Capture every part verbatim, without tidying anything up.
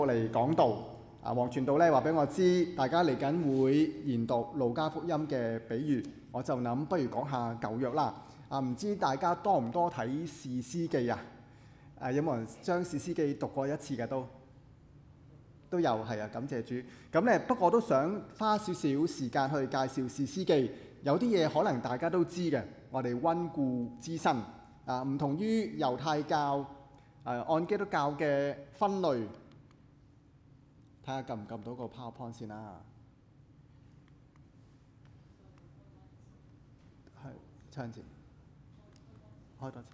嚟講道啊，黃傳道咧話俾我知，大家嚟緊會研讀路加福音嘅比喻，我就諗不如講下舊約啦。啊，唔知大家多唔多睇士師記啊？誒，有冇人將士師記讀過一次嘅都？都有，係啊，感謝主。咁咧，不過都想花少少時間去介紹士師記。有啲嘢可能大家都知嘅，我哋溫故知新啊，唔同於猶太教誒、啊、按基督教嘅分類。睇下撳唔撳到個 PowerPoint 先啦。係，差陣先，開多次。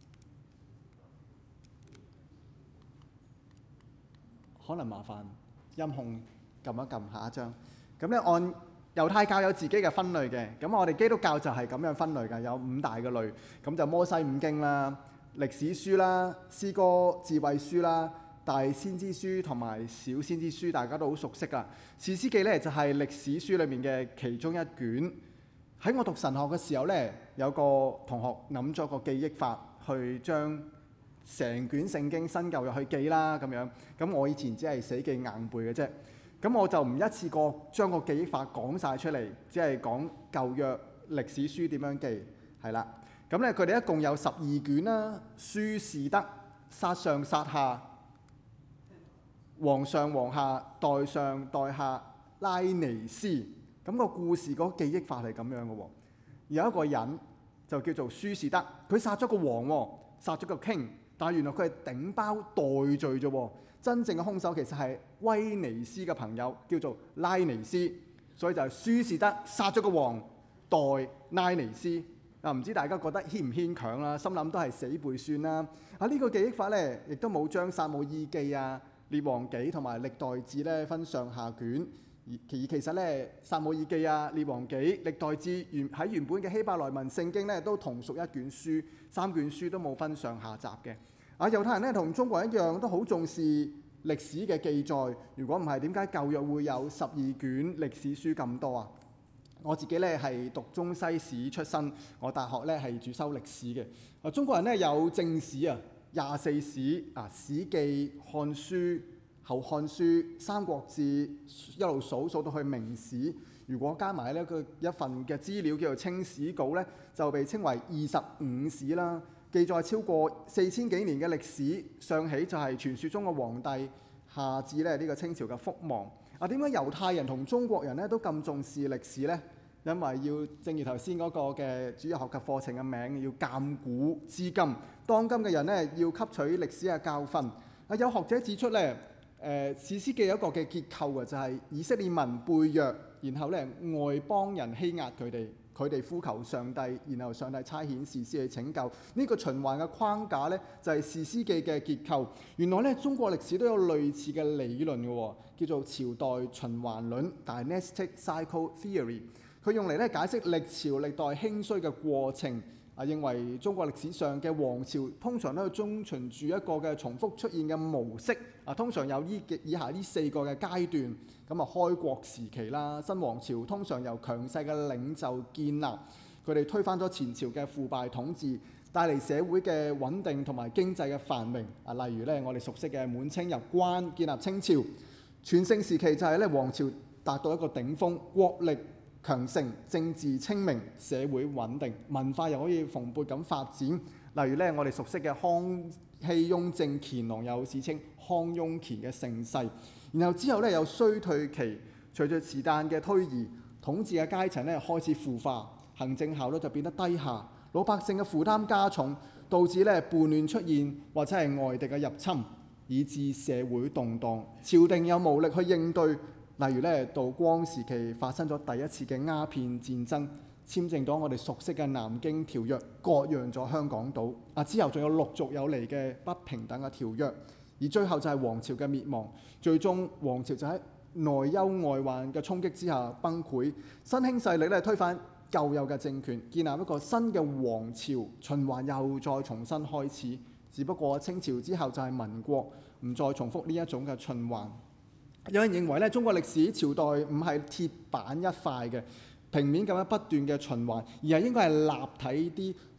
可能麻煩音控撳一撳下一張。咁咧，按猶太教有自己嘅分類嘅，咁我哋基督教就係咁樣分類嘅，有五大嘅類。咁就摩西五經啦、歷史書啦、詩歌智慧書啦、大先知書同埋小先知書，大家都好熟悉噶。士師記咧就係歷史書裏面嘅其中一卷。喺我讀神學嘅時候咧，有個同學諗咗個記憶法，去將成卷聖經新舊約去記啦咁樣。咁我以前只係死記硬背嘅啫。咁我就唔一次過將個記憶法講晒出嚟，只係講舊約歷史書點樣記，係啦。咁咧佢哋一共有十二卷啦，書士德、殺上殺下、王上王下、代上代下、拉尼斯。咁個故事嗰記憶法係咁樣嘅喎。有一個人就叫做書士德，佢殺咗個王喎，殺咗個 king， 但係原來佢係頂包代罪啫喎。真正嘅兇手其實係威尼斯嘅朋友，叫做拉尼斯，所以就係書士德殺咗個王，代拉尼斯。啊，唔知大家覺得牽唔牽強啦？心諗都係死背算啦。啊，呢個記憶法咧，亦都冇將撒母耳記啊、列王紀同埋歷代志咧分上下卷。而其其實咧，撒母耳記啊、列王紀、歷代志原喺原本嘅希伯來文聖經咧，都同屬一卷書，三卷書都冇分上下集嘅。啊，猶太人咧同中國人一樣，都好重視歷史嘅記載。如果唔係，點解舊約會有十二卷歷史書咁多啊？我自己咧係讀中西史出身，我大學咧係主修歷史嘅。啊，中國人咧有正史啊，廿四史啊，史記、漢書、後漢書、三國志，一路數數到去明史。如果加埋呢個一份嘅資料叫做清史稿咧，就被稱為二十五史啦。記載超過四千幾年嘅歷史，上起就係傳說中嘅皇帝，下至咧呢個清朝嘅覆亡。啊，點解猶太人同中國人咧都咁重視歷史呢？因為要正如頭先嗰個嘅主日學嘅課程嘅名，要鑑古知今。當今嘅人咧要吸取歷史嘅教訓。啊，有學者指出咧，誒士師記有一個嘅結構嘅，就係、是、以色列民背約，然後咧外邦人欺壓佢哋。佢哋呼求上帝，然後上帝差遣士師去拯救。呢、這個循環嘅框架呢，就係士師記嘅結構。原來咧，中國歷史都有類似嘅理論嘅，叫做朝代循環論 （Dynastic Cycle Theory）。佢用嚟咧解釋歷朝歷代興衰嘅過程。啊，認為中國歷史上嘅王朝通常都係遵循住一個嘅重複出現嘅模式。啊，通常有依以下呢四個嘅階段。咁啊，開國時期啦，新王朝通常由強勢嘅領袖建立，佢哋推翻咗前朝嘅腐敗統治，帶嚟社會嘅穩定同埋經濟嘅繁榮。啊，例如咧，我哋熟悉嘅滿清入關，建立清朝。全盛時期就係咧王朝達到一個頂峰，國力強盛，政治清明，社會穩定，文化又可以蓬勃咁發展。例如咧，我哋熟悉嘅康熙、雍正、乾隆，有史稱康雍乾嘅盛世。然後之後咧有衰退期，隨著時間嘅推移，統治嘅階層咧開始腐化，行政效率就變得低下，老百姓嘅負擔加重，導致咧叛亂出現或者係外敵嘅入侵，以致社會動盪，朝廷又無力去應對。例如咧，道光時期發生咗第一次嘅鴉片戰爭，簽訂咗我哋熟悉嘅南京條約，割讓咗香港島。啊，之後仲有陸續有嚟嘅不平等嘅條約，而最後就係皇朝嘅滅亡。最終皇朝就喺內憂外患嘅衝擊之下崩潰，新興勢力咧推翻舊有嘅政權，建立一個新嘅皇朝，循環又再重新開始。只不過清朝之後就係民國，唔再重複呢一種嘅循環。有人認為咧，中國歷史朝代唔係鐵板一塊嘅平面咁樣不斷嘅循環，而係應該係立體啲、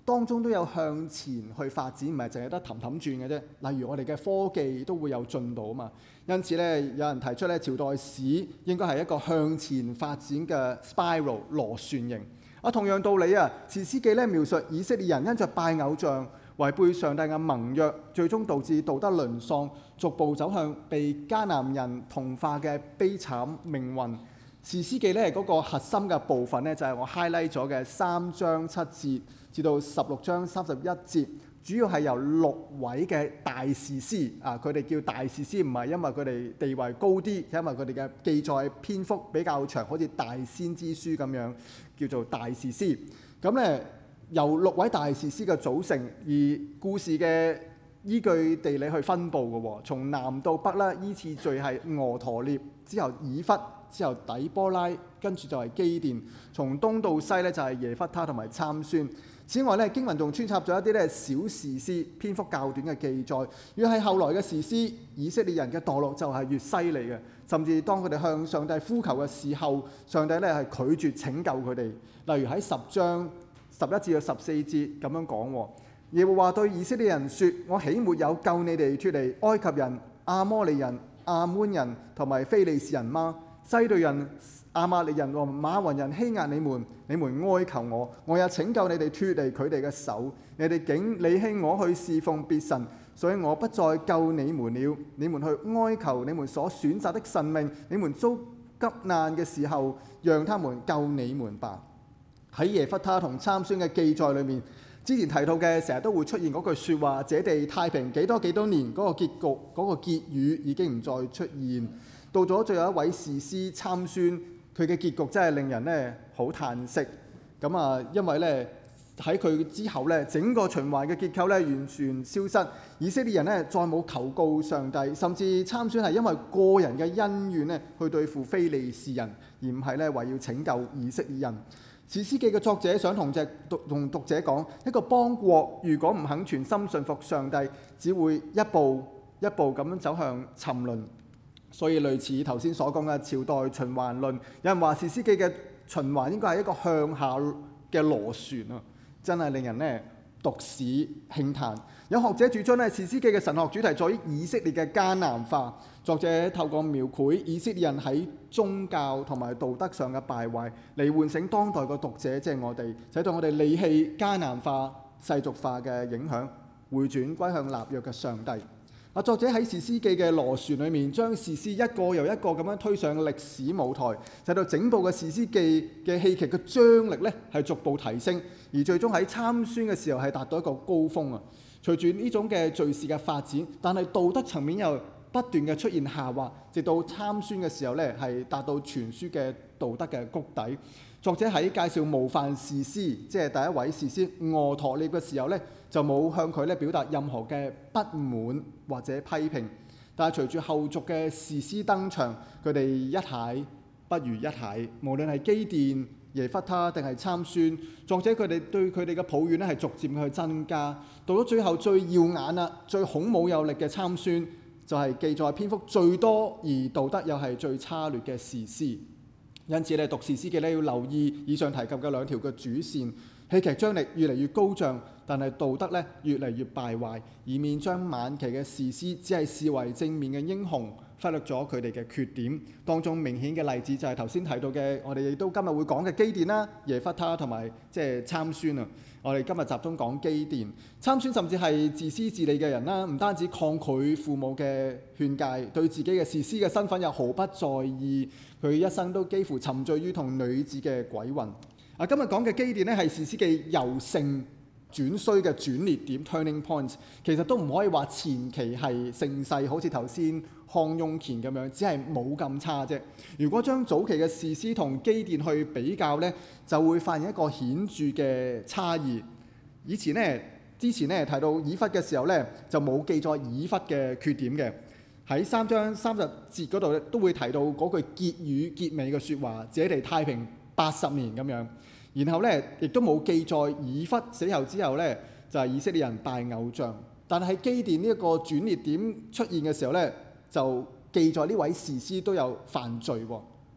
當中都有向前去發展，唔係淨係得氹氹轉嘅啫。例如我哋嘅科技都會有進度啊嘛。因此咧，有人提出咧，朝代史應該係一個向前發展嘅 spiral 螺旋形。啊，同樣道理啊，士師記咧描述以色列人因着拜偶像、違背上帝嘅盟約，最終導致道德淪喪，逐步走向被迦南人同化嘅悲慘命運。士師記咧嗰個核心嘅部分咧，就係我 highlight 咗嘅三章七節至到十六章三十一節，主要係由六位嘅大士師啊，佢哋叫大士師，唔係因為佢哋地位高啲，係因為佢哋嘅記載篇幅比較長，好似大先知書咁樣叫做大士師。咁咧由六位大士師嘅組成，而故事嘅依據地理去分佈嘅喎，從南到北啦，依次序係俄陀聶，之後以弗，之後底波拉，跟住就係基甸。從東到西咧就係耶弗他同埋參孫。此外咧，經文仲穿插咗一啲咧小士師，篇幅較短嘅記載。越係後來嘅士師，以色列人嘅墮落就係越犀利嘅。甚至當佢哋向上帝呼求嘅時候，上帝咧係拒絕拯救佢哋。例如喺十章十一至到十四節咁樣講，耶和華對以色列人說：我豈沒有救你哋脫離埃及人、亞摩利人、亞捫人同埋非利士人嗎？西對人、亞瑪力人和瑪雲人欺壓你們，你們哀求我，我也拯救你哋脫離佢哋嘅手。你哋竟離棄我去侍奉別神，所以我不再救你們了。你們去哀求你們所選擇的神明，你們遭急難嘅時候，讓他們救你們吧。喺耶弗他同參孫嘅記載裏面，之前提到嘅成日都會出現嗰句説話：這地太平幾多幾多年，嗰、那個結局嗰、那個結語已經唔再出現。到咗最後一位士師參孫，佢嘅結局真係令人咧好嘆息。咁啊，因為咧喺佢之後咧，整個循環嘅結構咧完全消失，以色列人咧再冇求告上帝，甚至參孫係因為個人嘅恩怨咧去對付非利士人，而唔係咧為要拯救以色列人。士師記嘅作者想同隻讀同讀者講，一個邦國如果唔肯全心信服上帝，只會一步一步咁樣走向沉淪。所以類似頭先所講嘅朝代循環論，有人話士師記嘅循環應該係一個向下嘅螺旋啊，真係令人咧讀史興嘆。有學者主張咧，士師記嘅神學主題在於以色列嘅艱難化。作者透過描繪以色列人喺宗教同埋道德上嘅敗壞，嚟喚醒當代嘅讀者，即係我哋，使到我哋離棄艱難化、世俗化嘅影響，回轉歸向立約嘅上帝。啊，作者喺士師記嘅螺旋裏面，將士師一個又一個咁樣推上歷史舞台，使到整部嘅士師記嘅戲劇嘅張力咧係逐步提升，而最終喺參孫嘅時候係達到一個高峰啊！隨住呢種嘅敘事嘅發展，但係道德層面又不斷嘅出現下滑，直到參孫嘅時候咧係達到全書嘅道德嘅谷底。作者喺介紹模範士師，即係第一位士師俄陀聶嘅時候咧，就冇向佢咧表達任何嘅不滿或者批評。但係隨住後續嘅士師登場，佢哋一蟹不如一蟹，無論係基甸、耶弗他定係參孫，作者佢哋對佢哋嘅抱怨咧係逐漸去增加。到咗最後最耀眼啦、最孔武有力嘅參孫，就係記載篇幅最多而道德又係最差劣嘅士師。因此咧，讀士師記咧要留意以上提及嘅兩條嘅主線，戲劇張力越嚟越高漲，但係道德咧越嚟越敗壞，以免將晚期嘅士師只係視為正面嘅英雄，忽略咗佢哋嘅缺點。當中明顯嘅例子就係頭先提到嘅，我哋亦都今日會講嘅基甸啦、耶弗他同埋即係參孫啊。我哋今日集中講基甸。參孫甚至係自私自利嘅人啦，唔單止抗拒父母嘅勸誡，對自己嘅士師嘅身份又毫不在意，佢一生都幾乎沉醉於同女子嘅鬼混。啊，今日講嘅基甸咧係士師記由盛轉衰嘅轉捩點 turning point， 其實都唔可以話前期係盛世，好似頭先康雍乾咁樣，只係冇咁差啫。如果將早期嘅士師同基甸去比較咧，就會發現一個顯著嘅差異。以前咧，之前咧提到以弗嘅時候咧，就冇記載以弗嘅缺點嘅。喺三章三十節嗰度咧，都會提到嗰句結語結尾嘅説話，這地太平八十年咁樣。然後咧，亦都冇記載以弗死後之後咧，就係以色列人拜偶像。但係喺基甸呢一個轉捩點出現嘅時候咧，就記載呢位士師都有犯罪喎。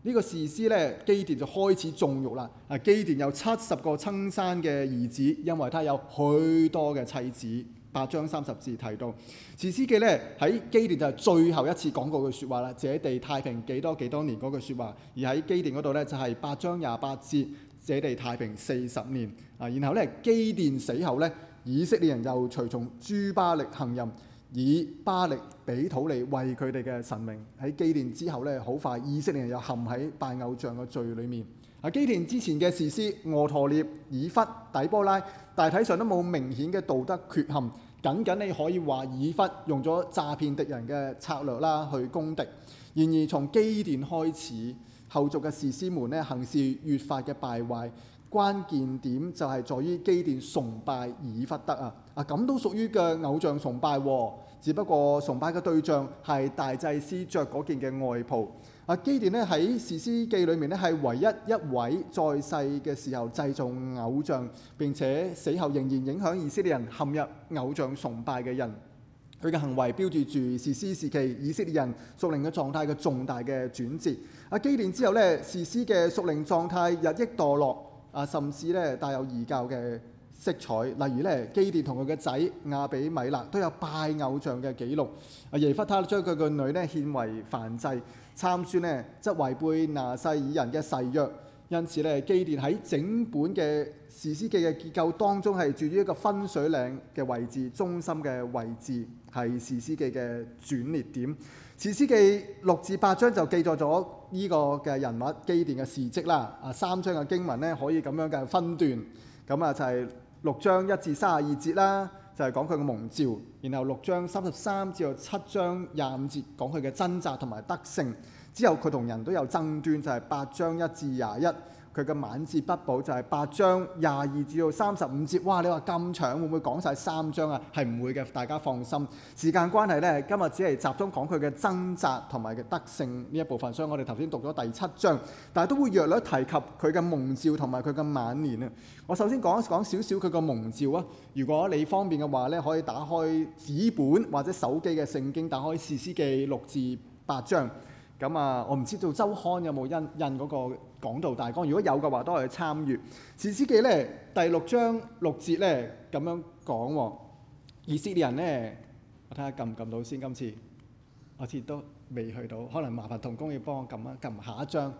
呢個士師咧，基甸就開始縱慾啦。啊，基甸有七十個親生嘅兒子，因為他有許多嘅妻子。八章三十節提到，士師記咧喺基甸就係最後一次講過句説話啦，這地太平幾多幾多年嗰句説話。而喺基甸嗰度咧就係八章廿八節，這地太平四十年。啊，然後咧基甸死後咧，以色列人又隨從諸巴力行淫，以巴力比土利為佢哋嘅神明。喺基甸之後咧，好快以色列人又陷喺拜偶像嘅罪裏面。啊，基甸之前嘅士師俄陀聶、以弗、底波拉，大體上都冇明顯嘅道德缺陷，僅僅你可以話以弗用咗詐騙敵人嘅策略啦去攻敵。然而從基甸開始，後續嘅士師們咧行事越發嘅敗壞，關鍵點就係在於基甸崇拜以弗得啊！啊，咁都屬於嘅偶像崇拜喎，只不過崇拜嘅對象係大祭司着嗰件嘅外袍。啊，基甸咧喺士師記裏面咧係唯一一位在世嘅時候製造偶像，並且死後仍然影響以色列人陷入偶像崇拜嘅人。佢嘅行為標誌住士師時期以色列人屬靈嘅狀態嘅重大嘅轉折。啊，基甸之後咧，士師嘅屬靈狀態日益墮落，啊，甚至咧帶有異教嘅色彩。例如咧，基甸同佢嘅仔亞比米勒都有拜偶像嘅記錄。啊，耶弗他將佢個女咧獻為燔祭，參孫呢則違背拿細耳人嘅誓約。因此咧，基甸喺整本嘅士師記嘅結構當中係處於一個分水嶺嘅位置，中心嘅位置係士師記嘅轉捩點。士師記六至八章就記載咗呢個嘅人物基甸嘅事蹟啦。啊，三章嘅經文咧可以咁樣嘅分段，咁啊就係六章一至三十二節啦，就係講佢嘅蒙召；然後六章三十三至到七章廿五節講佢嘅掙扎同埋得勝。之後佢同人都有爭端，就係、是、八章一至廿一。佢嘅晚節不保就係八章廿二至到三十五節。哇！你話咁長會唔會講晒三章啊？係唔會嘅，大家放心。時間關係咧，今日只係集中講佢嘅掙扎同埋嘅得勝呢一部分。所以我哋頭先讀咗第七章，但係都會略略提及佢嘅蒙召同埋佢嘅晚年啊。我首先講一講少少佢嘅蒙召啊。如果你方便嘅話咧，可以打開紙本或者手機嘅聖經，打開士師記六至八章。咁啊，我唔知道周刊有冇印印嗰個講道大綱，如果有嘅話，都可以參閱。士師記咧第六章六節咧咁樣講喎，以色列人咧，我睇下撳唔撳到先。今次我次都未去到，可能麻煩同工要幫我撳一撳下一章。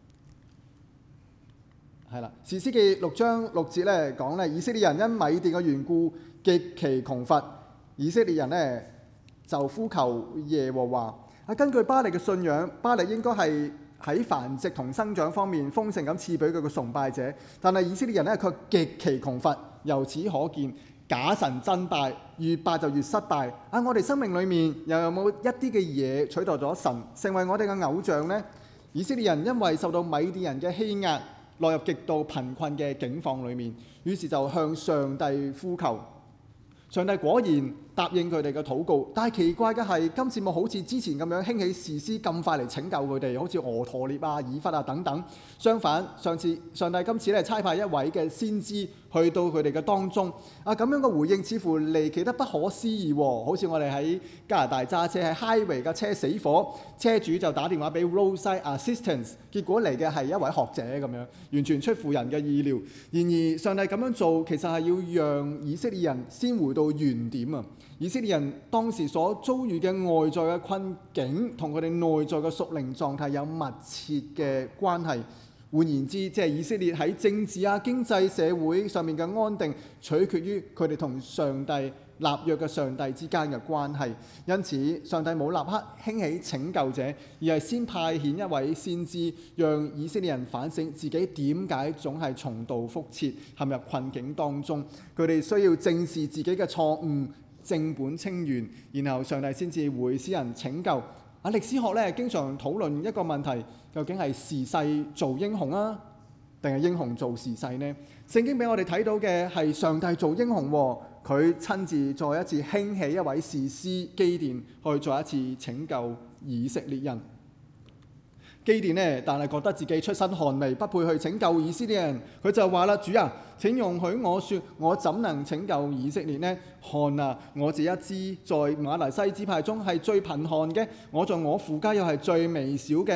係啦，士師記六章六節咧講咧，以色列人因米甸嘅緣故極其窮乏，以色列人咧就呼求耶和華。啊，根據巴力嘅信仰，巴力應該係喺繁殖同生長方面豐盛咁賜俾佢嘅崇拜者，但係以色列人咧卻極其窮乏。由此可見，假神爭敗，越拜就越失敗。啊，我哋生命裏面又有冇一啲嘅嘢取代咗神，成為我哋嘅偶像呢？以色列人因為受到米甸人嘅欺壓，落入極度貧困嘅境況裏面，於是就向上帝呼求。上帝果然答應佢哋嘅禱告，但係奇怪嘅係，今次冇好似之前咁樣興起士師咁快嚟拯救佢哋，好似俄陀聶啊、以弗啊等等。相反，上次上帝今次咧差派一位嘅先知去到佢哋嘅當中。啊，咁樣嘅回應似乎離奇得不可思議喎，好似我哋喺加拿大揸車喺 highway 架車死火，車主就打電話俾 roadside assistance， 結果嚟嘅係一位學者咁樣，完全出乎人嘅意料。然而上帝咁樣做，其實係要讓以色列人先回到原點啊！以色列人當時所遭遇嘅外在嘅困境，同佢哋內在嘅屬靈狀態有密切嘅關係。換言之，即係以色列喺政治啊、經濟、社會上面嘅安定，取決於佢哋同上帝立約嘅上帝之間嘅關係。因此，上帝冇立刻興起拯救者，而係先派遣一位先知，讓以色列人反省自己點解總係重蹈覆轍，陷入困境當中。佢哋需要正視自己嘅錯誤，正本清源，然後上帝先至會使人拯救。啊，歷史學咧經常討論一個問題，究竟係時勢造英雄啊，定係英雄造時勢呢？聖經俾我哋睇到嘅係上帝造英雄喎，佢親自再一次興起一位士師基甸，去再一次拯救以色列人。基甸呢，但係覺得自己出身寒微，不配去拯救以色列人。佢就話啦：主啊，請容許我說，我怎能拯救以色列呢？看啊，我這一支在瑪拿西支派中係最貧寒嘅，我在我父家又係最微小嘅。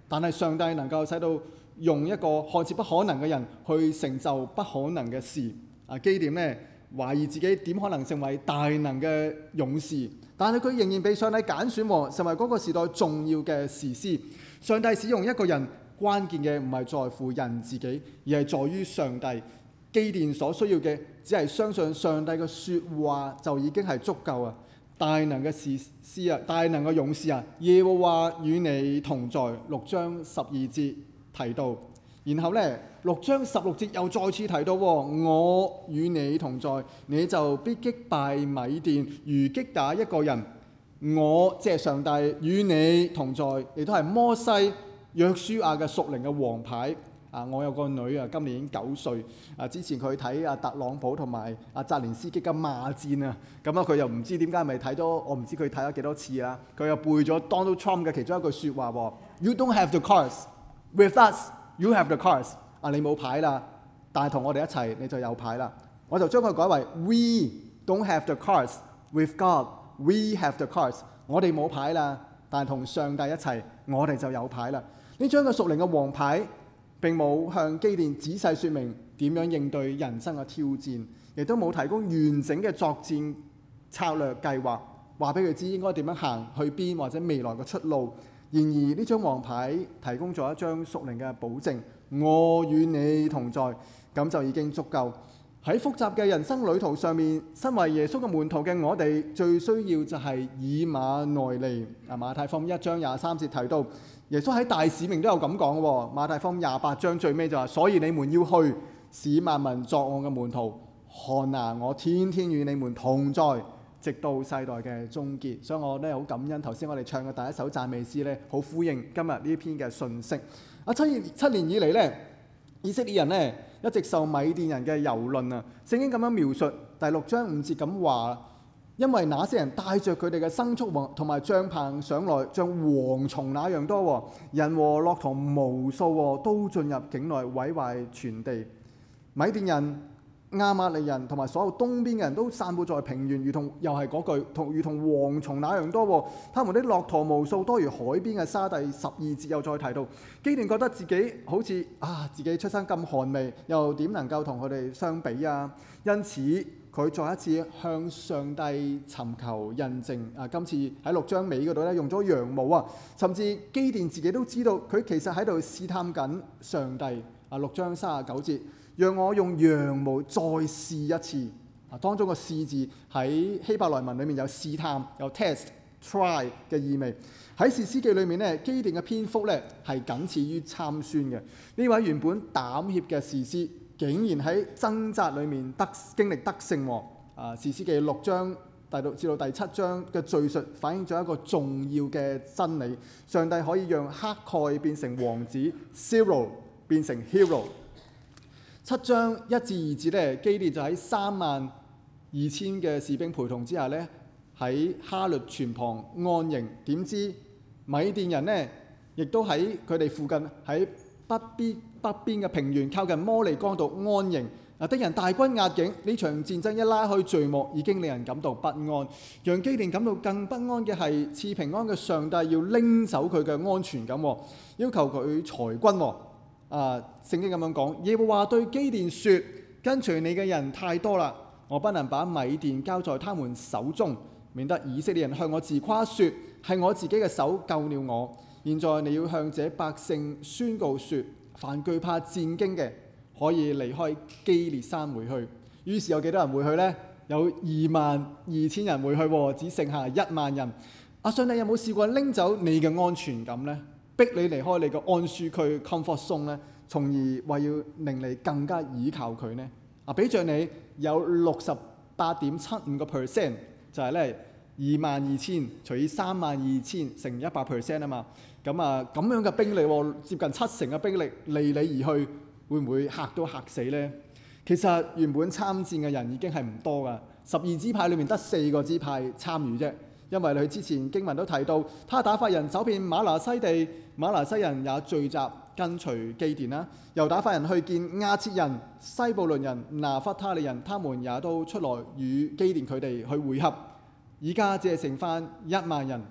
但係上帝能夠使到用一個看似不可能嘅人去成就不可能嘅事。啊，基甸呢懷疑自己點可能成為大能嘅勇士，但係佢仍然被上帝揀選喎，成為嗰個時代重要嘅士師。上帝使用一個人，關鍵嘅唔係在乎人自己，而係在於上帝。基甸所需要嘅只係相信上帝嘅説話就已經係足夠啊！大能嘅士師啊，大能嘅勇士啊，耶和華與你同在。六章十二節提到，然後呢，六章十六節又再次提到，我與你同在，你就必擊敗米甸，如擊打一個人。我即係上帝與你同在，亦都係摩西約書亞嘅屬靈嘅王牌。啊！我有個女啊，今年已經九歲。啊，之前佢睇阿特朗普同埋阿澤連斯基嘅罵戰啊，咁啊佢又唔知點解咪睇咗，我唔知佢睇咗幾多次啦。佢又背咗 Donald Trump 嘅其中一句説話喎 ：You don't have the cars with us, you have the cars。啊，你冇牌啦，但係同我哋一齊你就有牌啦。我就將佢改為 We don't have the cars with God, we have the cars。我哋冇牌啦，但係同上帝一齊，我哋就有牌啦。呢張嘅屬靈嘅王牌，並冇向基甸仔細説明點樣應對人生嘅挑戰，亦都冇提供完整嘅作戰策略計劃，話俾佢知應該點樣行去邊或者未來嘅出路。然而呢張王牌提供咗一張屬靈嘅保證，我與你同在，咁就已經足夠。喺複雜嘅人生旅途上面，身為耶穌嘅門徒嘅我哋，最需要就係以馬內利。啊，馬太福音一章廿三節提到，耶穌喺大使命都有咁講喎。馬太福音廿八章最尾就話：所以你們要去，使萬民作我嘅門徒。看啊，我天天與你們同在，直到世代嘅終結。所以我咧好感恩頭先我哋唱嘅第一首讚美詩咧，好呼應今日呢篇嘅信息。啊，七年七年以嚟咧，以色列人咧一直受米甸人嘅蹂躪啊。聖經咁樣描述第六章五節咁話：因為那些人帶着佢哋嘅牲畜同埋帳棚上來，像蝗蟲那樣多，人和駱駝無數，都進入境內毀壞全地。米甸人、亞瑪力人同埋所有東邊嘅人都散佈在平原，如同又係嗰句，同如同蝗蟲那樣多。他們的駱駝無數，多如海邊嘅沙。第十二節又再提到，基甸覺得自己好似啊，自己出身咁寒微，又點能夠同佢哋相比啊？因此佢再一次向上帝尋求印證。啊，今次喺六章尾嗰度咧，用咗羊毛啊，甚至基甸自己都知道，佢其實喺度試探緊上帝。啊，六章三十九節。讓我用羊毛再試一次。啊，當中個試字喺希伯來文裏面有試探、有 test、try 嘅意味。喺士師記裏面咧，基甸嘅篇幅咧係僅次於參孫嘅。呢位原本膽怯嘅士師，竟然喺掙扎裏面得經歷得勝喎。啊，士師記六章第六至到第七章嘅敘述反映咗一個重要嘅真理：上帝可以讓乞丐變成王子 ，zero 變成 hero。七章一至二節咧，基甸就喺三萬二千嘅士兵陪同之下咧，喺哈律泉旁安營。點知米甸人呢，亦都喺佢哋附近喺北邊北邊嘅平原靠近摩利江度安營。啊，敵人大軍壓境，呢場戰爭一拉開序幕，已經令人感到不安。讓基甸感到更不安嘅係，賜平安嘅上帝要拎走佢嘅安全感，要求佢裁軍。啊，聖經咁樣講，耶和華對基甸說：跟隨你嘅人太多啦，我不能把米甸交在他們手中，免得以色列人向我自誇說係我自己嘅手救了我。現在你要向這百姓宣告說：凡懼怕戰驚嘅，可以離開基列山回去。於是有幾多人回去呢？有二萬二千人回去，只剩下一萬人。阿上帝有冇試過拎走你嘅安全感呢？逼你離開你個安舒區 comfort zone 咧，從而為要令你更加倚靠佢呢？啊，比著你有六十八點七五個 percent， 就係咧二萬二千除以三萬二千乘一百 percent 啊嘛。咁啊咁樣嘅兵力，接近七成嘅兵力離你而去，會唔會嚇都嚇死呢？其實原本參戰嘅人已經係唔多噶，十二支派裏面得四個支派參與啫。因為佢之前經文都提到，他打發人走遍瑪拿西地，瑪拿西人也聚集跟隨基甸啦。又打發人去見亞設人、西布倫人、拿弗他利人，他們也都出來與基甸佢哋去會合。而家只係剩翻一萬人。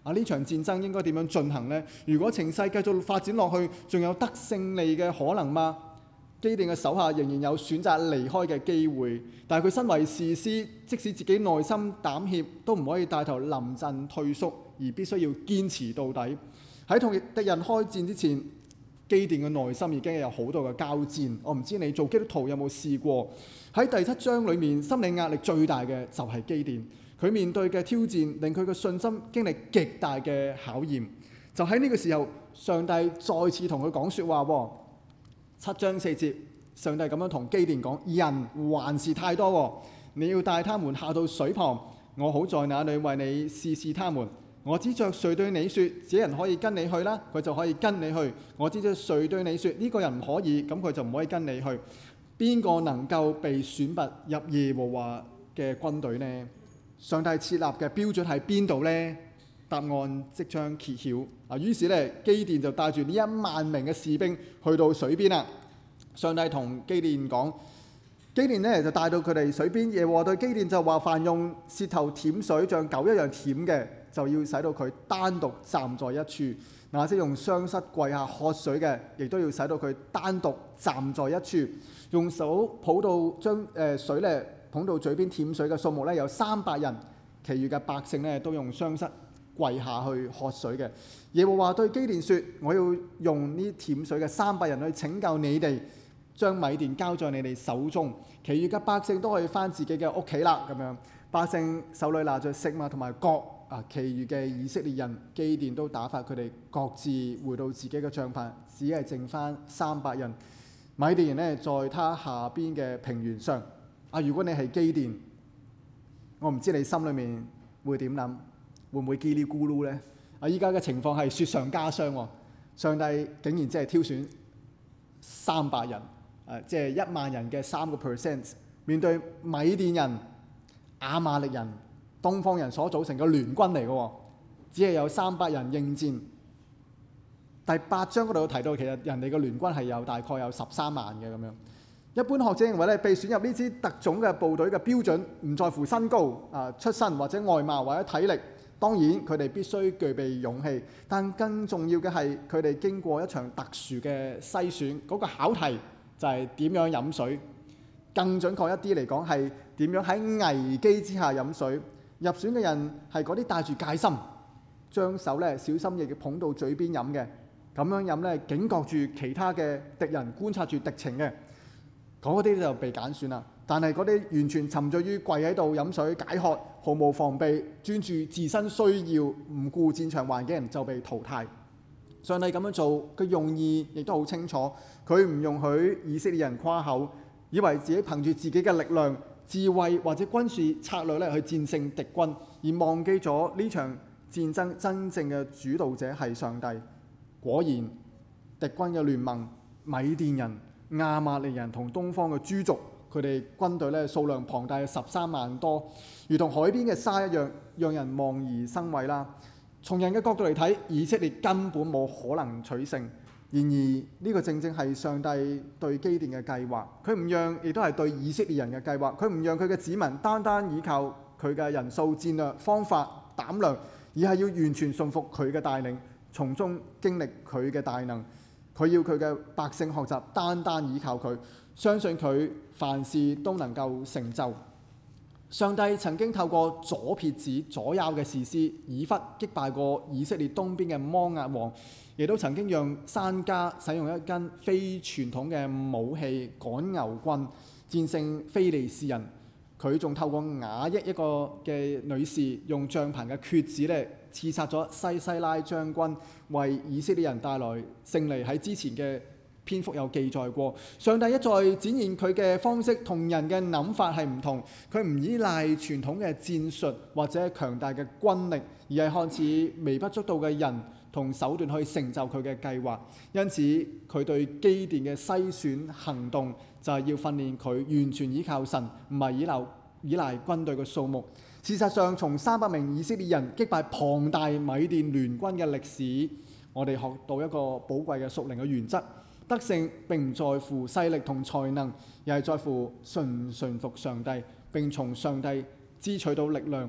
啊，呢場戰爭應該點樣進行呢？如果情勢繼續發展落去，仲有得勝利嘅可能嗎？基甸嘅手下仍然有選擇離開嘅機會，但係佢身為士師，即使自己內心膽怯，都唔可以帶頭臨陣退縮，而必須要堅持到底。喺同敵人開戰之前，基甸嘅內心已經有好多嘅交戰。我唔知你做基督徒有冇試過？喺第七章裏面，心理壓力最大嘅就係基甸，佢面對嘅挑戰令佢嘅信心經歷極大嘅考驗。就喺呢個時候，上帝再次同佢講説話喎。七章四節，上帝咁樣同基甸講：人還是太多喎，你要帶他們下到水旁，我好在那裏為你試試他們。我指着誰對你說這人可以跟你去啦，佢就可以跟你去。我指着誰對你說呢個人唔可以，咁佢就唔可以跟你去。邊個能夠被選拔入耶和華嘅軍隊呢？上帝設立嘅標準喺邊度呢？答案即將揭曉。啊，於是咧，基甸就帶住呢一萬名嘅士兵去到水邊啦。上帝同基甸講，基甸咧就帶到佢哋水邊。耶和華對基甸就話：凡用舌頭舔水像狗一樣舔嘅，就要使到佢單獨站在一處；那些用雙膝跪下喝水嘅，亦都要使到佢單獨站在一處。用手抱到將誒水咧捧到嘴邊舔水嘅數目咧有三百人，其餘嘅百姓咧都用雙膝跪下去喝水嘅。耶和華對基甸說：我要用呢舔水嘅三百人去拯救你哋，將米甸交在你哋手中，其餘嘅百姓都可以返自己嘅屋企啦。咁樣，百姓手裏拿着食物同埋角啊，其餘嘅以色列人，基甸都打發佢哋各自回到自己嘅帳棚，只係剩返三百人。米甸人呢，在他下邊嘅平原上。啊，如果你係基甸，我唔知你心裏面會點諗，會唔會嘰哩咕嚕呢？啊，依家嘅情況係雪上加霜喎，上帝竟然只係挑選三百人，誒，即係一萬人嘅三個 percent， 面對米甸人、亞瑪力人、東方人所組成嘅聯軍嚟嘅，只係有三百人應戰。第八章嗰度有提到，其實人哋嘅聯軍係有大概有十三萬嘅咁樣。一般學者認為咧，被選入呢支特種嘅部隊嘅標準唔在乎身高、啊出身或者外貌或者體力。當然佢哋必須具備勇氣，但更重要嘅係佢哋經過一場特殊嘅篩選，嗰個考題就係點樣飲水。更準確一啲嚟講係點樣喺危機之下飲水。入選嘅人係嗰啲帶住戒心，將手咧小心翼翼捧到嘴邊飲嘅。咁樣飲咧，警覺住其他嘅敵人，觀察住敵情嘅，嗰啲就被揀選啦。但係嗰啲完全沉醉於跪喺度飲水解渴，毫無防備，專注自身需要，唔顧戰場環境嘅人就被淘汰。上帝咁樣做嘅用意亦都好清楚，佢唔容許以色列人誇口，以為自己憑住自己嘅力量、智慧或者軍事策略咧去戰勝敵軍，而忘記咗呢場戰爭真正嘅主導者係上帝。果然，敵軍嘅聯盟米甸人、亞瑪力人同東方嘅諸族，佢哋軍隊咧數量龐大嘅十三萬多，如同海邊嘅沙一樣，讓人望而生畏啦。從人嘅角度嚟睇，以色列根本冇可能取勝。然而呢個正正係上帝對基甸嘅計劃，佢唔讓，亦都係對以色列人嘅計劃。佢唔讓佢嘅子民單單依靠佢嘅人數、戰略、方法、膽量，而係要完全信服佢嘅帶領，從中經歷佢嘅大能。佢要佢嘅百姓學習單單依靠佢，相信佢凡事都能夠成就。上帝曾經透過左撇子、左右嘅士師以弗擊敗過以色列東邊嘅摩押王，亦都曾經讓珊迦使用一根非傳統嘅武器趕牛軍，戰勝非利士人。佢仲透過雅億一個嘅女士用帳棚嘅橛子咧刺殺咗西西拉將軍，為以色列人帶來勝利。喺之前嘅篇幅有記載過，上帝一再展現佢嘅方式同人嘅諗法係唔同。佢唔依賴傳統嘅戰術或者強大嘅軍力，而係看似微不足道嘅人同手段去成就佢嘅計劃。因此佢對基甸嘅篩選行動就係要訓練佢完全依靠神，唔係依賴依賴軍隊嘅數目。事實上，從三百名以色列人擊敗龐大米甸聯軍嘅歷史，我哋學到一個寶貴嘅屬靈嘅原則：得勝並唔在乎勢力同才能，而係在乎順唔順服上帝，並從上帝支取到力量。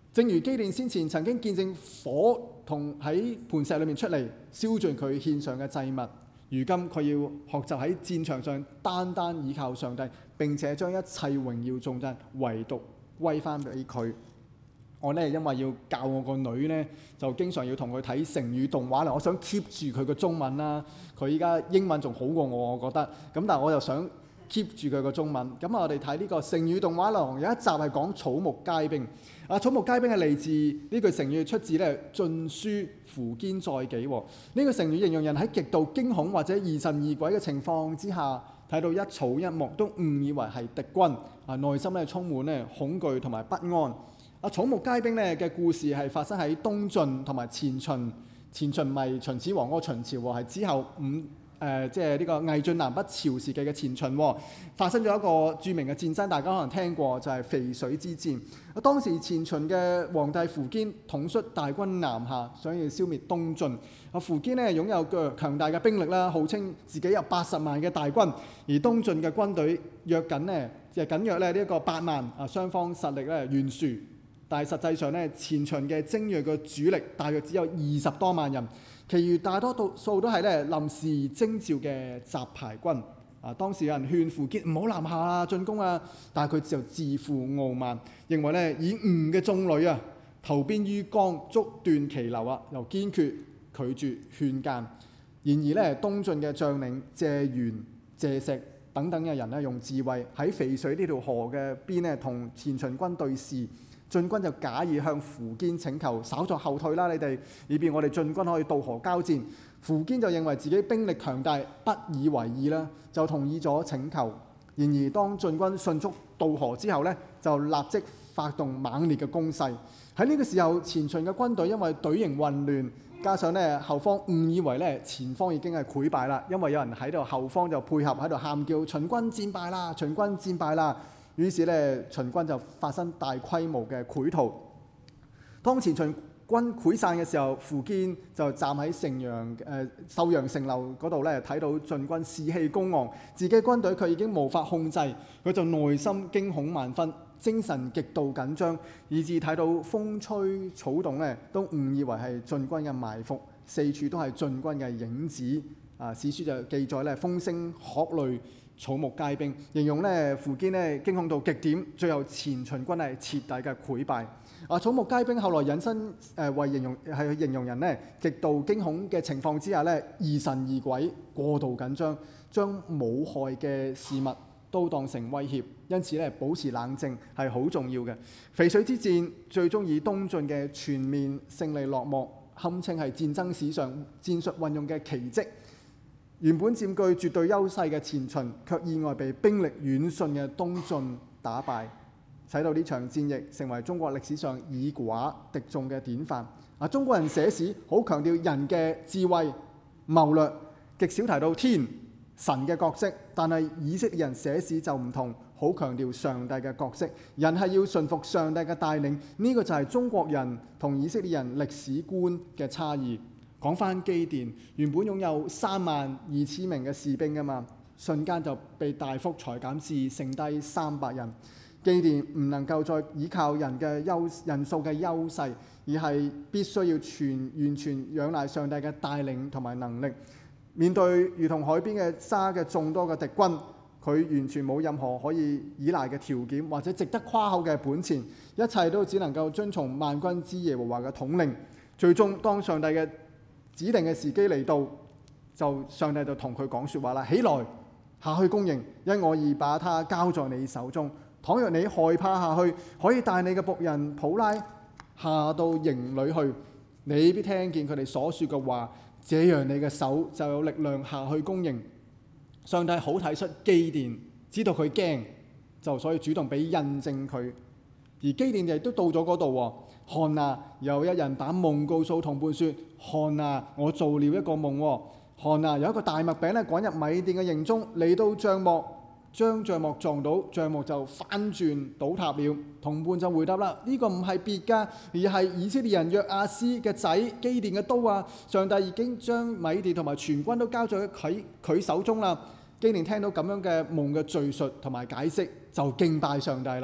正如基甸先前曾經見證火同喺磐石裏面出嚟燒盡佢獻上嘅祭物，如今佢要學習喺戰場上單單依靠上帝，並且將一切榮耀頌讚唯獨歸翻俾佢。我咧因為要教我個女咧，就經常要同佢睇成語動畫啦。我想 keep 住佢個中文啦，佢依家英文仲好過我，我覺得。咁但係我又想 keep 住佢個中文。咁我哋睇呢個成語動畫廊有一集係講草木皆兵。啊，草木皆兵係嚟自呢句成語，出自咧《晉書·苻堅載紀》。呢個成語形容人喺極度驚恐或者疑神疑鬼嘅情況之下，睇到一草一木都誤以為係敵軍，啊，內心咧充滿咧恐懼同埋不安。啊，草木皆兵咧嘅故事係發生喺東晉同埋前秦，前秦咪秦始皇嗰個秦朝喎，係之後五誒、呃、即係呢個魏晉南北朝時期嘅前秦喎，發生咗一個著名嘅戰爭，大家可能聽過，就係、是、淝水之戰。啊，當時前秦嘅皇帝苻堅統率大軍南下，想要消滅東晉。啊，苻堅咧擁有個強大嘅兵力啦，號稱自己有八十萬嘅大軍，而東晉嘅軍隊約緊呢，就係僅約咧呢一個八萬，啊，雙方實力咧懸殊。但係實際上咧，前秦嘅精鋭嘅主力大約只有二十多萬人，其餘大多數都係咧臨時徵召嘅雜牌軍。啊，當時有人勸苻堅唔好南下啊，進攻啊，但係佢就自負傲慢，認為咧以吳嘅眾女啊投鞭於江，竹斷其流啊，又堅決拒絕勸諫。然而咧，東晉嘅將領謝玄、謝石等等嘅人咧，用智慧喺淝水呢條河嘅邊咧，同前秦軍對視。晉軍就假意向苻堅請求稍作後退啦，你哋以便我哋晉軍可以渡河交戰。苻堅就認為自己兵力強大，不以為意啦，就同意咗請求。然而當晉軍迅速渡河之後呢，就立即發動猛烈嘅攻勢。喺呢個時候，前秦嘅軍隊因為隊形混亂，加上咧後方誤以為咧前方已經係潰敗啦，因為有人喺度後方就配合喺度喊叫秦軍戰敗啦，秦軍戰敗啦。於是咧，秦軍就發生大規模嘅潰逃。當前秦軍潰散嘅時候，苻堅就站喺城陽誒壽陽城樓嗰度咧，睇到晉軍士氣高昂，自己軍隊佢已經無法控制，佢就內心驚恐萬分，精神極度緊張，以致睇到風吹草動咧，都誤以為係晉軍嘅埋伏，四處都係晉軍嘅影子。啊，史書就記載咧，風聲鶴唳，草木皆兵，形容咧苻堅咧驚恐到極點，最後前秦軍係徹底嘅潰敗。啊，草木皆兵後來引申誒、呃、為形容係形容人咧極度驚恐嘅情況之下咧，疑神疑鬼，過度緊張，將冇害嘅事物都當成威脅，因此咧保持冷靜係好重要嘅。淝水之戰最終以東晉嘅全面勝利落幕，堪稱係戰爭史上戰術運用嘅奇蹟。原本佔據絕對優勢嘅前秦，卻意外被兵力遠遜嘅東晉打敗，使到呢場戰役成為中國歷史上以寡敵眾嘅典範。啊，中國人寫史好強調人嘅智慧謀略，極少提到天神嘅角色。但係以色列人寫史就唔同，好強調上帝嘅角色。人係要順服上帝嘅帶領，呢、這個就係中國人同以色列人歷史觀嘅差異。講翻基甸，原本擁有三萬二千名嘅士兵㗎嘛，瞬間就被大幅裁減至剩低三百人。基甸唔能夠再依靠人嘅優人數嘅優勢，而係必須要全完全仰賴上帝嘅帶領同埋能力。面對如同海邊嘅沙嘅眾多嘅敵軍，佢完全冇任何可以依賴嘅條件，或者值得誇口嘅本錢，一切都只能夠遵從萬軍之耶和華嘅統領。最終當上帝嘅指定嘅時機嚟到，就上帝就同佢講説話啦：起來，下去攻營，因我已把他交在你手中。倘若你害怕下去，可以帶你嘅僕人普拉下到營裏去，你必聽見佢哋所說嘅話，這樣你嘅手就有力量下去攻營。上帝好睇出基甸，知道佢驚，就所以主動俾印證佢。而基甸亦都到咗嗰度喎。看啊，有一人把夢告訴同伴說：看啊，我做了一個夢喎。看啊，有一個大麥餅咧滾入米店嘅營中，嚟到帳幕，將帳幕撞到，帳幕就翻轉倒塌了。同伴就回答啦：呢、這個唔係別㗎，而係以色列人約阿斯嘅仔基甸嘅刀啊！上帝已經將米甸同埋全軍都交咗喺佢手中啦。基甸聽到咁樣嘅夢嘅敘述同埋解釋，就敬拜上帝啦。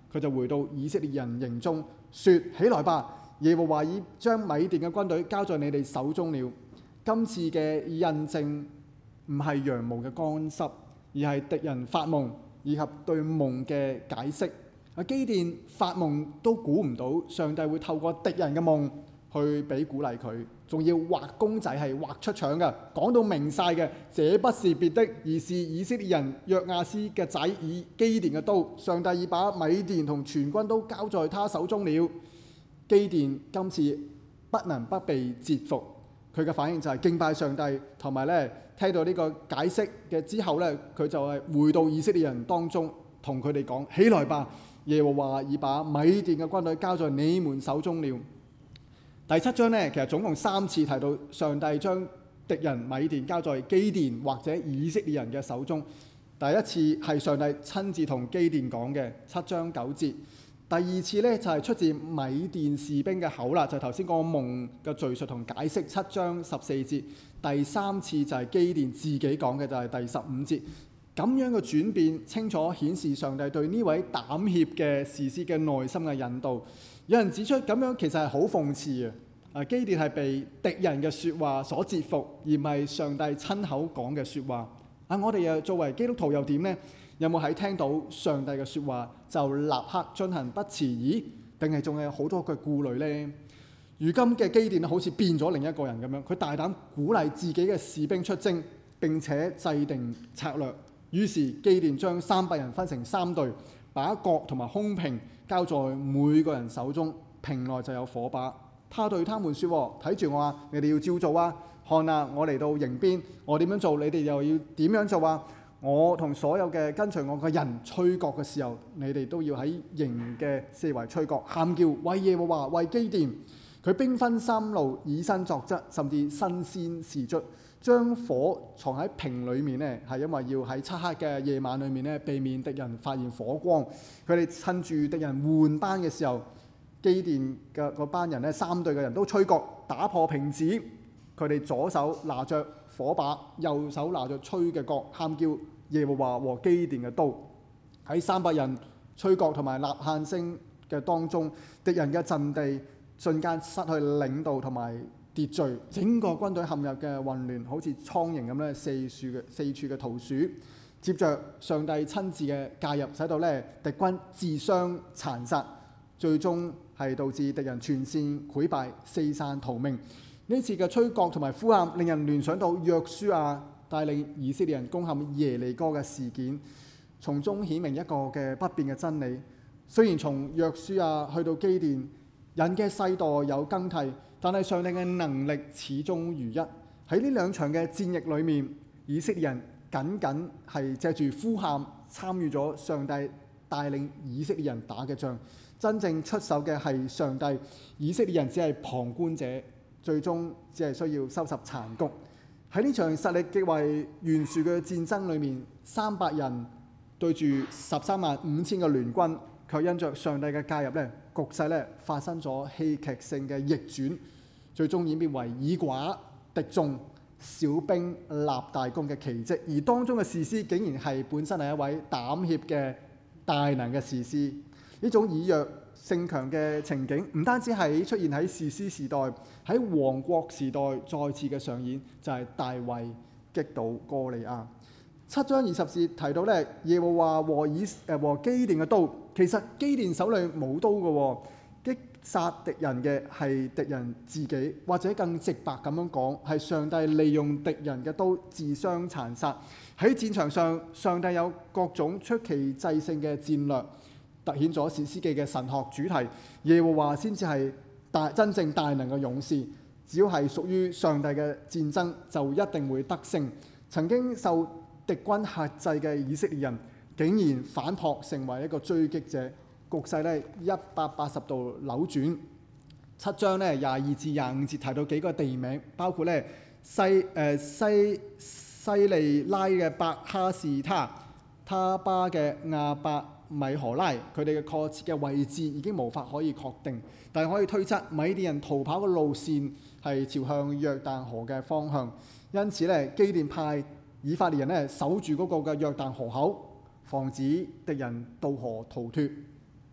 佢就回到以色列人營中，說：起來吧！耶和華已將米甸嘅軍隊交在你哋手中了。今次嘅印證唔係羊毛嘅乾濕，而係敵人發夢以及對夢嘅解釋。啊，基甸發夢都估唔到上帝會透過敵人嘅夢去俾鼓勵佢，仲要畫公仔係畫出腸嘅，講到明晒嘅，這不是別的，而是以色列人約亞斯嘅仔以基甸嘅刀，上帝已把米甸同全軍都交在他手中了。基甸今次不能不被折服，佢嘅反應就係敬拜上帝，同埋咧聽到呢個解釋嘅之後咧，佢就係回到以色列人當中，同佢哋講：起來吧！耶和華已把米甸嘅軍隊交在你們手中了。第七章咧，其實總共三次提到上帝將敵人米甸交在基甸或者以色列人嘅手中。第一次係上帝親自同基甸講嘅，七章九節。第二次咧就係出自米甸士兵嘅口啦，就係頭先講夢嘅敘述同解釋，七章十四節。第三次就係基甸自己講嘅，就係第十五節。咁樣嘅轉變，清楚顯示上帝對呢位膽怯嘅士師嘅內心嘅引導。有人指出咁樣其實係好諷刺嘅。啊，基甸係被敵人嘅説話所折服，而唔係上帝親口講嘅説話。啊，我哋又作為基督徒又點呢？有冇喺聽到上帝嘅説話就立刻進行不遲疑？定係仲有好多嘅顧慮呢？如今嘅基甸好似變咗另一個人咁樣，佢大膽鼓勵自己嘅士兵出征，並且制定策略。於是基甸將三百人分成三隊，把角同埋空瓶交在每個人手中，瓶內就有火把。他對他們說：睇住我啊，你哋要照做啊！看啊，我嚟到營邊，我點樣做，你哋又要點樣做啊？我同所有嘅跟隨我嘅人吹角嘅時候，你哋都要喺營嘅四圍吹角，喊叫為耶和華，為基甸。佢兵分三路，以身作則，甚至身先士卒。將火藏喺瓶裡面呢，係因為要喺漆黑嘅夜晚裡面呢，避免敵人發現火光。佢哋趁住敵人換班嘅時候，基甸嘅嗰班人呢，三隊嘅人都吹角打破瓶子。佢哋左手拿着火把，右手拿着吹嘅角，喊叫耶和華和基甸嘅刀。喺三百人吹角同埋吶喊聲嘅當中，敵人嘅陣地瞬間失去領導同埋秩序，整個軍隊陷入嘅混亂，好似蒼蠅咁咧，四處嘅四處嘅逃鼠。接着上帝親自嘅介入，使到咧敵軍自相殘殺，最終係導致敵人全線潰敗，四散逃命。呢次嘅吹角同埋呼喊，令人聯想到約書亞帶領以色列人攻陷耶利哥嘅事件，從中顯明一個嘅不變嘅真理。雖然從約書亞去到基甸，人嘅世代有更替，但係上帝嘅能力始終如一。喺呢兩場嘅戰役裏面，以色列人僅僅係借住呼喊參與咗上帝帶領以色列人打嘅仗，真正出手嘅係上帝，以色列人只係旁觀者，最終只係需要收拾殘局。喺呢場實力極為懸殊嘅戰爭裏面，三百人對住十三萬五千個聯軍，卻因着上帝嘅介入咧，局勢咧發生咗戲劇性嘅逆轉，最終演變為以寡敵眾、小兵立大功嘅奇蹟。而當中嘅士師竟然係本身係一位膽怯嘅大能嘅士師。呢種以弱勝強嘅情景，唔單止係出現喺士師時代，喺王國時代再次嘅上演，就係、是、大衛擊倒歌利亞。七章二十節提到咧，耶和華和以誒和基甸嘅刀，其實基甸手裏冇刀嘅喎，擊殺敵人嘅係敵人自己，或者更直白咁樣講，係上帝利用敵人嘅刀自相殘殺。喺戰場上，上帝有各種出奇制勝嘅戰略，凸顯咗士師記嘅神學主題。耶和華先至係大真正大能嘅勇士，只要係屬於上帝嘅戰爭，就一定會得勝。曾經受敵軍轄制嘅以色列人，竟然反撲成為一個追擊者，局勢咧一百八十度扭轉。七章咧廿二至廿五節提到幾個地名，包括咧西誒、呃、西西利拉嘅伯哈士他、他巴嘅亞伯米荷拉，佢哋嘅確切嘅位置已經無法可以確定，但係可以推測米甸人逃跑嘅路線係朝向約旦河嘅方向，因此咧基甸派以法蓮人咧守住嗰個嘅約旦河口，防止敵人渡河逃脫。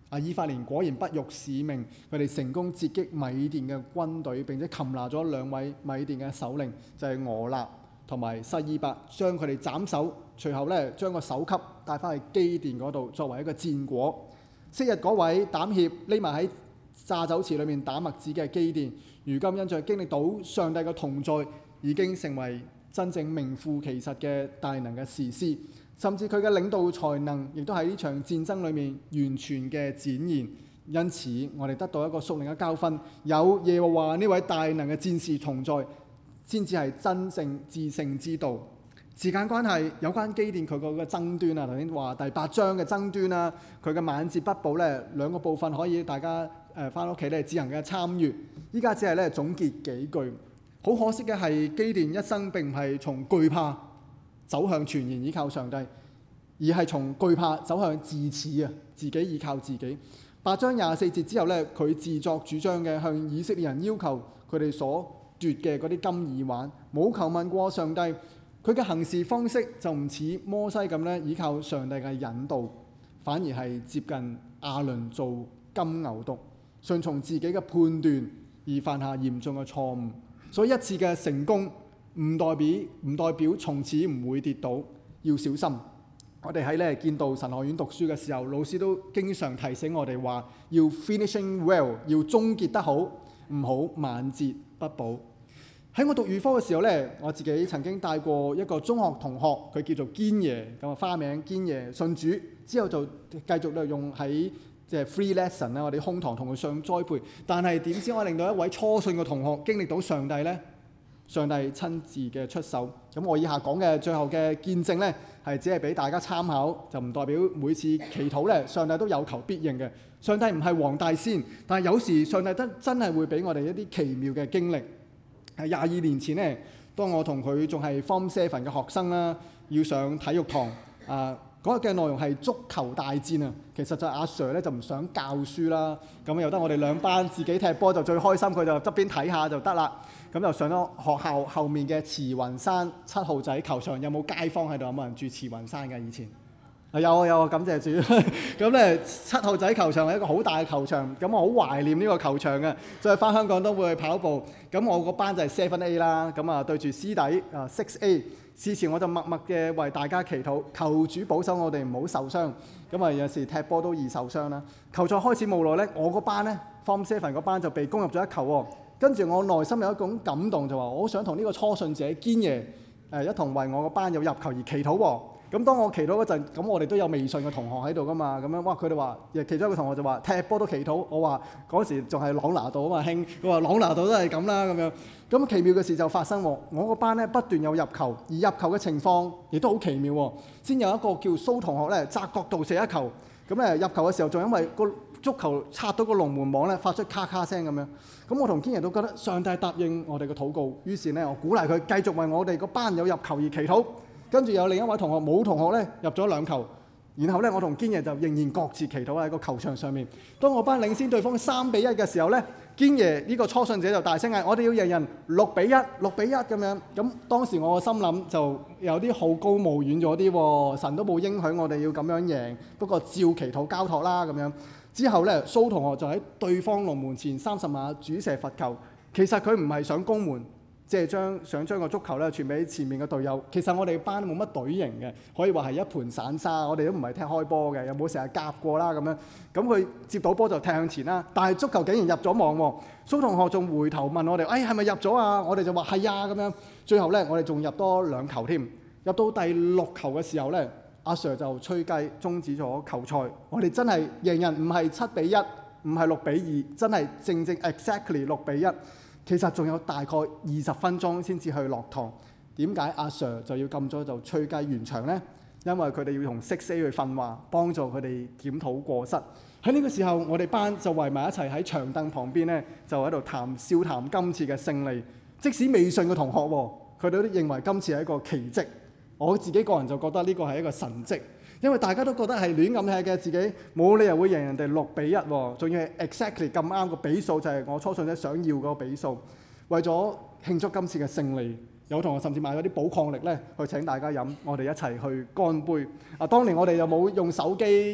啊，以法蓮果然不辱使命，佢哋成功截擊米甸嘅軍隊，並且擒拿咗兩位米甸嘅首領，就係俄納同埋西伊伯，將佢哋斬首，隨後咧將個首級帶翻去基甸嗰度作為一個戰果。昔日嗰位膽怯匿埋喺榨酒池裏面打麥子嘅基甸，如今因着經歷到上帝嘅同在，已經成為真正名副其實嘅大能嘅士師，甚至佢嘅領導才能亦都喺呢場戰爭裏面完全嘅展現。因此我哋得到一個屬靈嘅教訓，有耶和華呢位大能嘅戰士同在，先至係真正至聖之道。時間關係，有關基甸佢個嘅爭端啊，頭先話第八章嘅爭端啊，佢嘅晚節北部咧兩個部分可以大家誒翻屋企咧自行嘅參閱。依家只係咧總結幾句。好可惜嘅係，基甸一生並唔係從懼怕走向全然依靠上帝，而係從懼怕走向自恃啊，自己依靠自己。八章廿四節之後咧，佢自作主張嘅向以色列人要求佢哋所奪嘅嗰啲金耳環，冇求問過上帝。佢嘅行事方式就唔似摩西咁咧，依靠上帝嘅引導，反而係接近亞倫做金牛犢，順從自己嘅判斷而犯下嚴重嘅錯誤。所以一次嘅成功唔代表唔代表從此唔會跌倒，要小心。我哋喺咧建道神學院讀書嘅時候，老師都經常提醒我哋話，要 finishing well， 要終結得好，唔好晚節不保。喺我讀預科嘅時候咧，我自己曾經帶過一個中學同學，佢叫做堅爺，咁啊花名堅爺，信主之後就繼續咧用喺即係 free lesson 啦，我哋空堂同佢上栽培。但係點知我令到一位初信嘅同學經歷到上帝咧，上帝親自嘅出手。咁我以下講嘅最後嘅見證咧，係只係俾大家參考，就唔代表每次祈禱咧上帝都有求必應嘅。上帝唔係黃大仙，但係有時上帝真真係會俾我哋一啲奇妙嘅經歷。係廿二年前咧，當我同佢仲係 Form Seven 嘅學生啦，要上體育堂啊，嗰日嘅內容係足球大戰啊。其實就阿 Sir 咧就唔想教書啦，咁由得我哋兩班自己踢波就最開心，佢就側邊睇下就得啦。咁就上咗學校後面嘅慈雲山七號仔球場。有冇街坊喺度？有冇人住慈雲山㗎？以前啊有啊有啊，感謝主。咁咧七號仔球場係一個好大嘅球場，咁我好懷念呢個球場嘅，所以翻香港都會去跑步。咁我個班就係 Seven A 啦，咁啊對住師弟啊 Six A。事前我就默默嘅為大家祈禱，求主保守我哋唔好受傷。咁啊有時踢波都易受傷啦。球賽開始冇耐咧，我個班咧 Form Seven 嗰班就被攻入咗一球喎。跟住我內心有一種感動，就話我好想同呢個初信者堅爺誒一同為我個班有入球而祈禱喎。咁當我祈禱嗰陣，咁我哋都有微信嘅同學喺度噶嘛，咁樣哇佢哋話，其中一個同學就話踢波都祈禱，我話嗰時仲係朗拿度啊嘛興，佢話朗拿度都係咁啦咁樣。咁奇妙嘅事就發生喎，我個班咧不斷有入球，而入球嘅情況亦都好奇妙喎。先有一個叫蘇同學咧，窄角度射一球，咁咧入球嘅時候仲因為個足球擦到個龍門網咧，發出咔咔聲咁樣。咁我同堅爺都覺得上帝答應我哋嘅禱告，於是咧我鼓勵佢繼續為我哋個班有入球而祈禱。跟住有另一位同學冇同學咧入咗兩球，然後咧我同堅爺就仍然各自祈禱喺個球場上面。當我班領先對方三比一嘅時候咧，堅爺呢個初信者就大聲嗌：我哋要贏人六比一，六比一咁樣。咁當時我個心諗就有啲好高騖遠咗啲喎，神都冇應許我哋要咁樣贏，不過照祈禱交託啦咁樣。之後咧，蘇同學就喺對方龍門前三十碼主射罰球，其實佢唔係想攻門。即係將想將個足球咧傳俾前面嘅隊友。其實我哋班冇乜隊形嘅，可以話係一盤散沙。我哋都唔係踢開波嘅，又冇成日夾過啦咁樣。咁佢接到波就踢向前啦。但係足球竟然入咗網喎。蘇同學仲回頭問我哋：哎，係咪入咗啊？我哋就話係啊咁樣。最後咧，我哋仲入多兩球添。入到第六球嘅時候咧，阿 Sir 就吹雞終止咗球賽。我哋真係贏人，唔係七比一，唔係六比二，真係正正 exactly 六比一。其實仲有大概二十分鐘先至去落堂，點解阿 Sir 就要咁早就吹雞完場呢？因為佢哋要同 Six A 去訓話，幫助佢哋檢討過失。喺呢個時候，我哋班就圍埋一齊喺長凳旁邊咧，就喺度談笑談今次嘅勝利。即使未信嘅同學喎，佢哋都認為今次係一個奇蹟。我自己個人就覺得呢個係一個神蹟。因為大家都覺得係亂咁踢嘅，自己冇理由會贏人哋六比一喎，仲要係 exactly 咁啱個比數就係我初信者想要嗰個比數。為咗慶祝今次嘅勝利，有同學甚至買咗啲寶礦力咧，去請大家飲，我哋一齊去乾杯。啊，當年我哋又冇用手機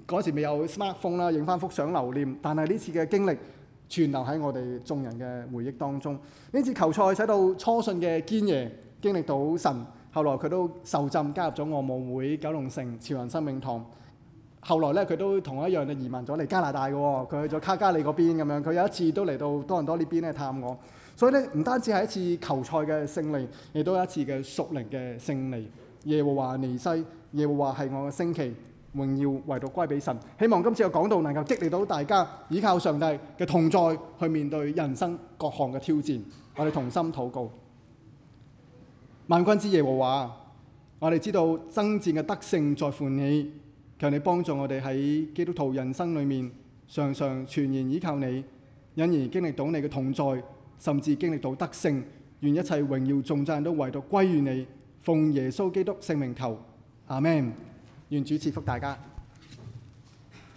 嗰時未有 smartphone 啦，影翻幅相留念。但係呢次嘅經歷存留喺我哋眾人嘅回憶當中。呢次球賽使到初信嘅堅爺經歷到神，後來佢都受浸加入咗我母會九龍城潮人生命堂。後來咧，佢都同我一樣嘅移民咗嚟加拿大嘅喎，佢去咗卡加利嗰邊咁樣。佢有一次都嚟到多倫多呢邊咧探我。所以咧，唔單止係一次球賽嘅勝利，亦都係一次嘅屬靈嘅勝利。耶和華尼西，耶和華係我嘅升旗，榮耀唯獨歸俾神。希望今次嘅講道能夠激勵到大家，依靠上帝嘅同在去面對人生各項嘅挑戰。我哋同心禱告。萬軍之耶和華，我哋知道爭戰嘅得勝在乎你。求你幫助我哋喺基督徒人生裏面，常常全然依靠你，因而經歷到你嘅同在，甚至經歷到得勝。願一切榮耀頌讚都唯獨歸於你。奉耶穌基督聖名求，阿們。願主賜福大家。